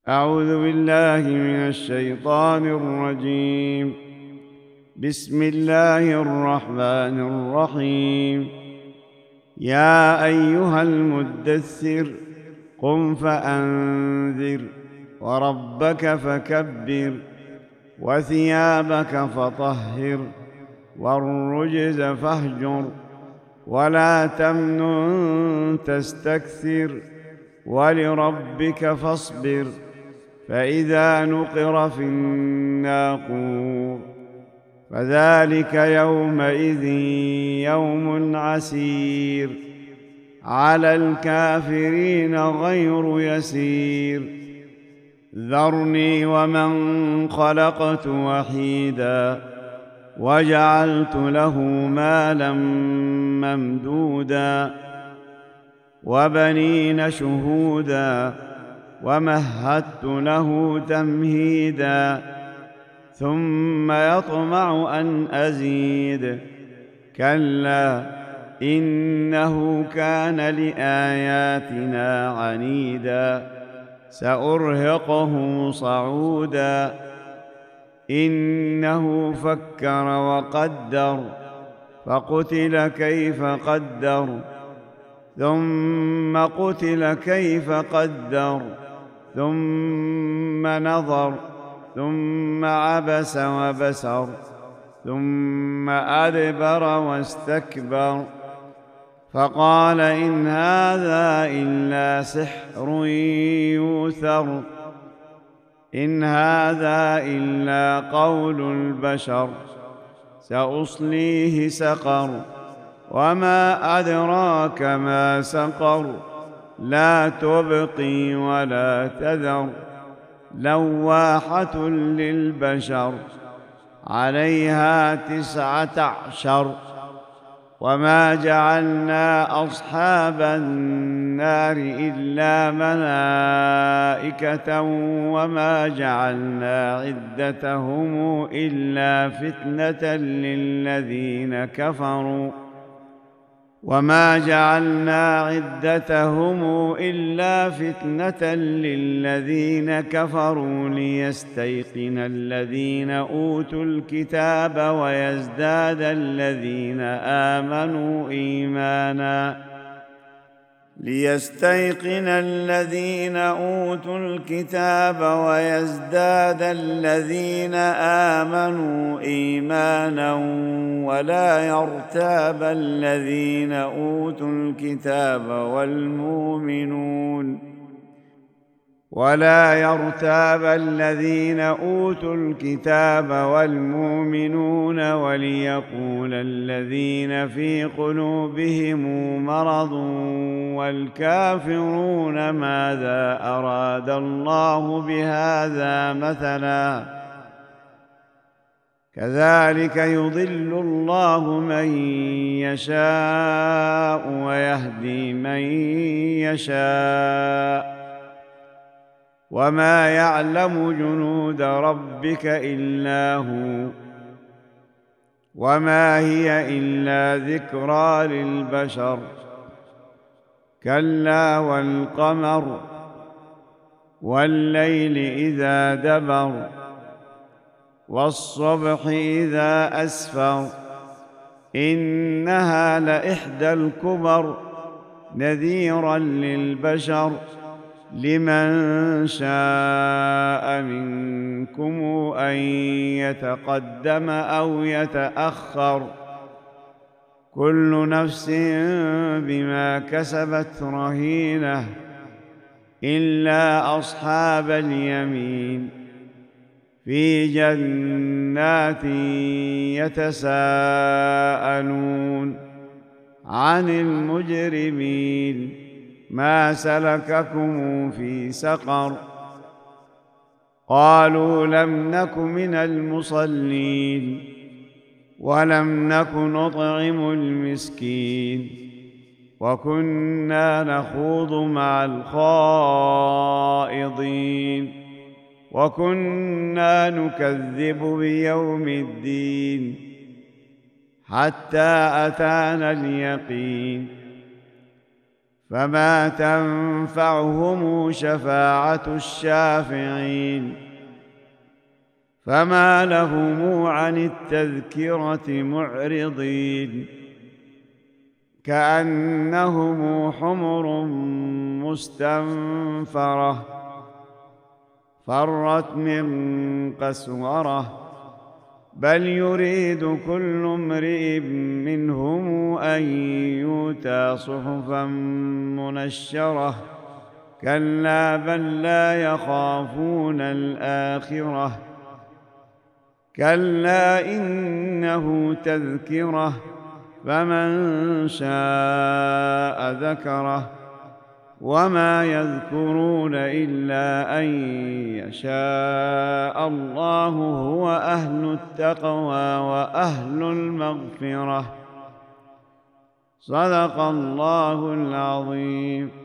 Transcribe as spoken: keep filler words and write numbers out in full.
أعوذ بالله من الشيطان الرجيم. بسم الله الرحمن الرحيم. يا أيها المدثر قم فأنذر وربك فكبر وثيابك فطهر والرجز فاهجر ولا تمنن تستكثر ولربك فاصبر فإذا نقر في الناقور فذلك يومئذ يوم عسير على الكافرين غير يسير. ذرني ومن خلقت وحيدا وجعلت له مالا ممدودا وبنين شهودا ومهدت له تمهيدا ثم يطمع أن أزيد كلا إنه كان لآياتنا عنيدا سأرهقه صعودا إنه فكر وقدر فقتل كيف قدر ثم قتل كيف قدر ثم نظر ثم عبس وبسر ثم أدبر واستكبر فقال إن هذا إلا سحر يؤثر إن هذا إلا قول البشر سأصليه سقر وما أدراك ما سقر لا تبقي ولا تذر لواحة للبشر عليها تسعة عشر وما جعلنا أصحاب النار إلا ملائكة وما جعلنا عدتهم إلا فتنة للذين كفروا وما جعلنا عدتهم إلا فتنة للذين كفروا ليستيقن الذين أوتوا الكتاب ويزداد الذين آمنوا إيمانا ليستيقن الذين أوتوا الكتاب ويزداد الذين آمنوا إيمانا ولا يرتاب الذين أوتوا الكتاب والمؤمنون ولا يرتاب الذين أوتوا الكتاب والمؤمنون وليقول الذين في قلوبهم مرض والكافرون ماذا أراد الله بهذا مثلا كذلك يضل الله من يشاء ويهدي من يشاء وما يعلم جنود ربك إلا هو وما هي إلا ذكرى للبشر كلا والقمر والليل إذا دبر والصبح إذا أسفر إنها لإحدى الكبر نذيرا للبشر لمن شاء منكم أن يتقدم أو يتأخر كل نفس بما كسبت رهينة إلا أصحاب اليمين في جنات يتساءلون عن المجرمين ما سلككم في سقر قالوا لم نك من المصلين ولم نك نطعم المسكين وكنا نخوض مع الخائضين وكنا نكذب بيوم الدين حتى أتانا اليقين فما تنفعهم شفاعة الشافعين فما لهم عن التذكرة معرضين كأنهم حمر مستنفرة فرت من قسورة بل يريد كل امرئ منهم أن يؤتى صحفا منشرة كلا بل لا يخافون الآخرة كلا إنه تذكرة فمن شاء ذكره وما يذكرون إلا أن يشاء الله هو أهل التقوى وأهل المغفرة. صدق الله العظيم.